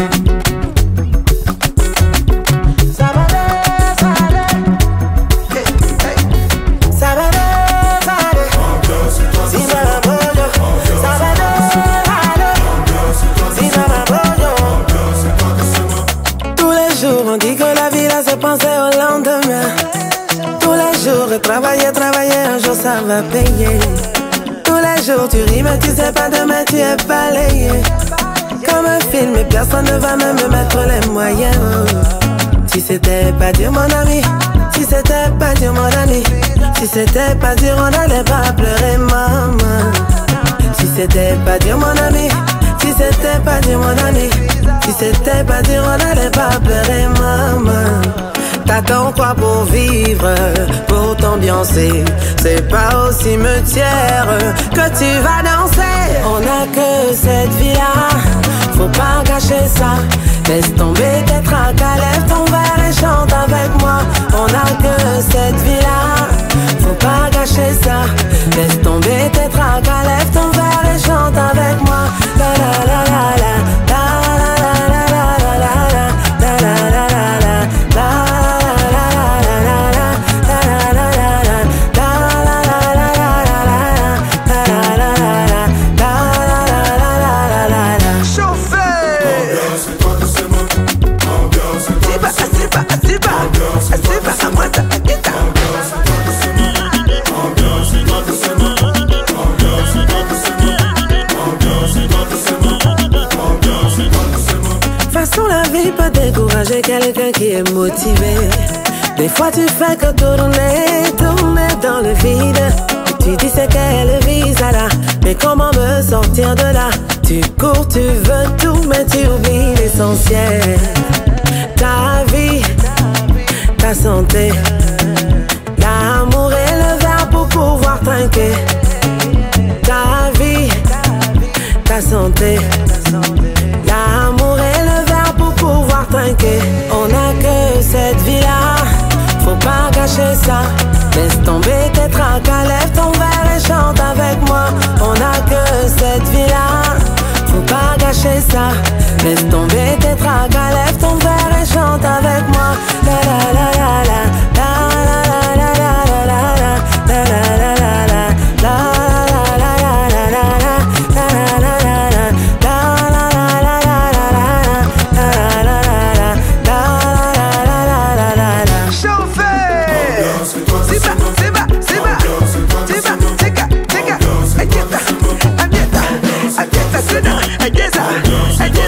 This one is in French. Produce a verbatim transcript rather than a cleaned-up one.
Travailler, travailler, un jour ça va payer. Tous les jours tu ris mais tu sais pas demain tu es balayé. Comme un film et personne ne va même me mettre les moyens. Si c'était pas dur mon ami, si c'était pas dur mon ami, si c'était pas dur on n'allait pas pleurer maman. Si c'était pas dur mon ami, si c'était pas dur mon ami, si c'était pas dur on n'allait pas pleurer maman. T'attends quoi pour vivre, pour t'ambiancer? C'est pas au cimetière que tu vas danser. On n'a que cette vie-là, faut pas gâcher ça. Laisse tomber tes tracas, lève ton verre et chante avec moi. On n'a que cette vie-là, faut pas gâcher ça. Laisse tomber tes tracas, lève ton verre et chante avec moi. La la la la la, la la la la la la la la la la la la. Décourager quelqu'un qui est motivé. Des fois tu fais que tourner, tourner dans le vide. Et tu dis c'est quelle vie ça là, mais comment me sortir de là? Tu cours, tu veux tout, mais tu oublies l'essentiel. Ta vie, ta santé, l'amour et le verbe pour pouvoir trinquer. Ta vie, ta santé, l'amour et le verbe pour pouvoir trinquer. On n'a que cette vie-là, faut pas gâcher ça. Laisse tomber tes tracas, lève ton verre et chante avec moi. On n'a que cette vie-là, faut pas gâcher ça. Laisse tomber tes tracas, lève ton verre et chante avec moi. La la la la la, la la la la la la la la la la la la. I guess I